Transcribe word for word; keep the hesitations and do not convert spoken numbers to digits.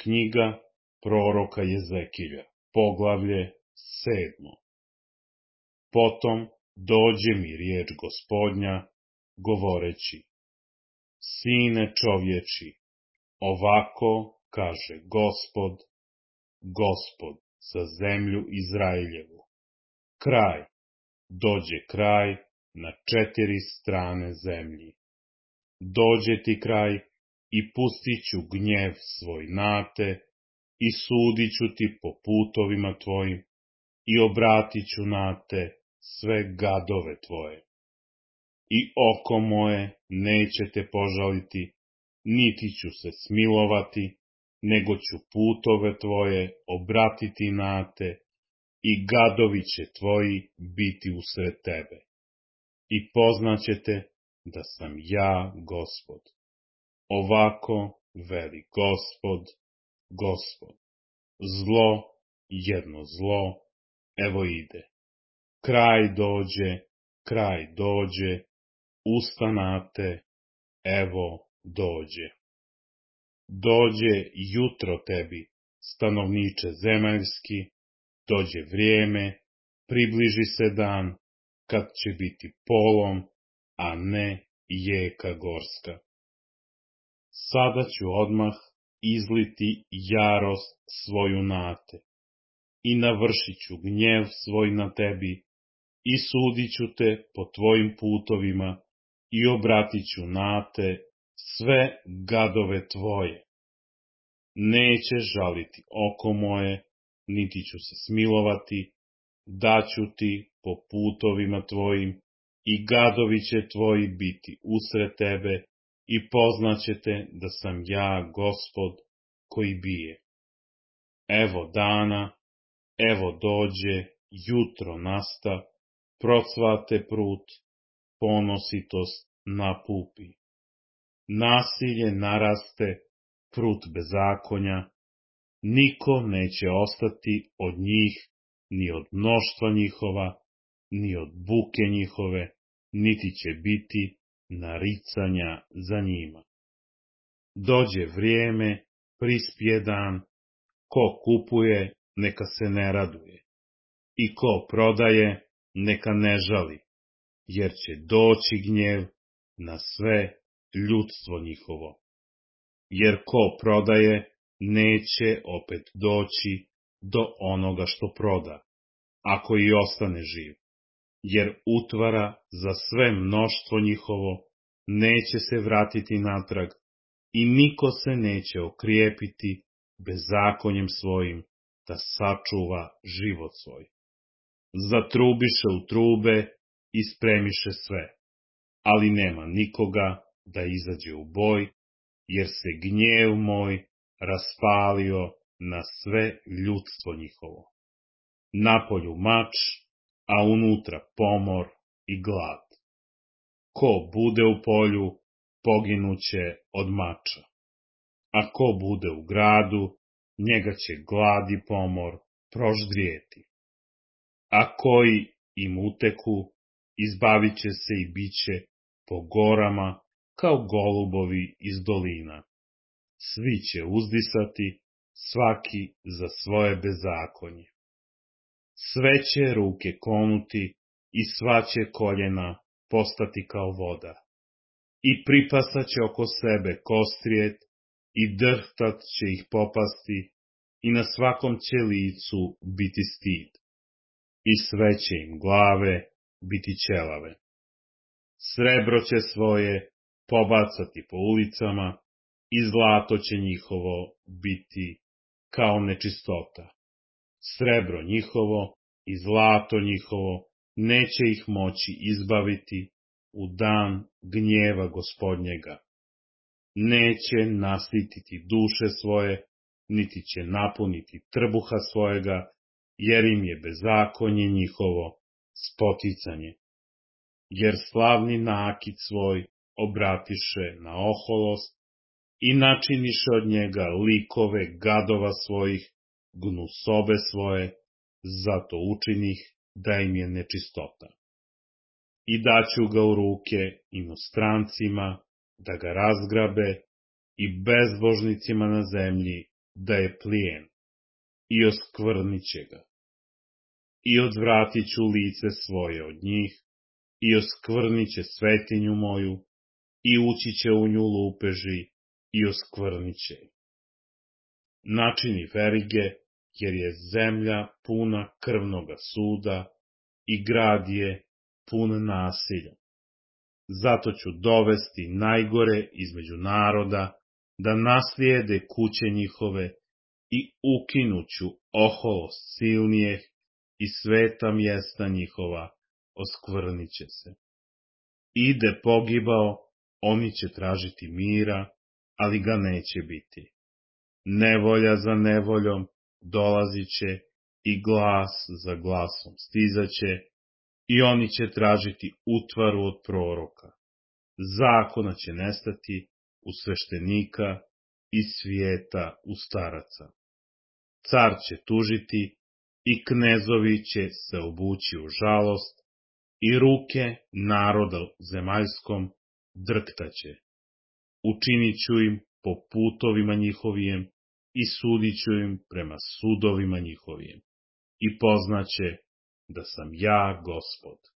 Knjiga proroka Jezekilja, poglavlje sedmo. Potom dođe mi riječ Gospodnja, govoreći: Sine čovječi, ovako kaže Gospod, Gospod za zemlju Izraeljevu. Kraj, dođe kraj na četiri strane zemlji. Dođe ti kraj i pustit ću gnjev svoj na te i sudit ću ti po putovima tvojim i obratit ću na te sve gadove tvoje. I oko moje neće te požaliti, niti ću se smilovati, nego ću putove tvoje obratiti na te i gadovi će tvoji biti usred tebe. I poznaćete da sam ja Gospod. Ovako veli Gospod, Gospod. Zlo, jedno zlo, evo ide. Kraj dođe, kraj dođe, ustanate, evo dođe. Dođe jutro tebi, stanovniče zemaljski, dođe vrijeme, približi se dan, kad će biti polom, a ne jeka gorska. Sada ću odmah izliti jarost svoju na te i navršit ću gnjev svoj na tebi i sudit ću te po tvojim putovima i obratit ću na te sve gadove tvoje. Neće žaliti oko moje, niti ću se smilovati, daću ti po putovima tvojim i gadovi će tvoji biti usred tebe i poznaćete da sam ja Gospod koji bije. Evo dana, evo dođe, jutro nasta, procvate prut, ponositost napupi. Nasilje naraste, prut bezakonja, niko neće ostati od njih, ni od mnoštva njihova, ni od buke njihove, niti će biti naricanja za njima. Dođe vrijeme, prispije dan, ko kupuje, neka se ne raduje, i ko prodaje, neka ne žali, jer će doći gnjev na sve ljudstvo njihovo. Jer ko prodaje, neće opet doći do onoga što proda, ako i ostane živ, jer utvara za sve mnoštvo njihovo neće se vratiti natrag i niko se neće okrijepiti bezakonjem svojim da sačuva život svoj. Zatrubiše u trube i spremiše sve, ali nema nikoga da izađe u boj, jer se gnjev moj raspalio na sve ljudstvo njihovo. Napolju mač, a unutra pomor i glad. Ko bude u polju, poginuće od mača. A ko bude u gradu, njega će glad i pomor proždrijeti. A koji im uteku, izbavit će se i biće po gorama kao golubovi iz dolina. Svi će uzdisati, svaki za svoje bezakonje. Sve će ruke konuti i sva će koljena postati kao voda. I pripasat će oko sebe kostrijet i drhtat će ih popasti i na svakom će licu biti stid. I sve će im glave biti ćelave. Srebro će svoje pobacati po ulicama i zlato će njihovo biti kao nečistota. Srebro njihovo i zlato njihovo neće ih moći izbaviti u dan gnjeva Gospodnjega. Neće nasititi duše svoje, niti će napuniti trbuha svojega, jer im je bezakonje njihovo spoticanje. Jer slavni nakit svoj obratiše na oholost i načiniše od njega likove gadova svojih, gnusobe svoje, zato učinih da im je nečistota. I daću ga u ruke inostrancima, da ga razgrabe, i bezbožnicima na zemlji da je plijen, i oskvrnit će ga. I odvratit ću lice svoje od njih, i oskvrnit će svetinju moju, i ući će u nju lupeži, i oskvrnit će. Načini verige, jer je zemlja puna krvnoga suda, i grad je pun nasilja. Zato ću dovesti najgore između naroda, da naslijede kuće njihove, i ukinuću oholost silnijeh, i sveta mjesta njihova oskvrnit će se. Ide pogibao, oni će tražiti mira, ali ga neće biti. Nevolja za nevoljom dolazit će, i glas za glasom stizaće, i oni će tražiti utvaru od proroka. Zakona će nestati u sveštenika i svijeta u staraca. Car će tužiti, i knezovi će se obući u žalost, i ruke naroda zemaljskom drktaće. Učinit ću im po putovima njihovijem, i sudit ću im prema sudovima njihovijem. I poznaće da sam ja Gospod.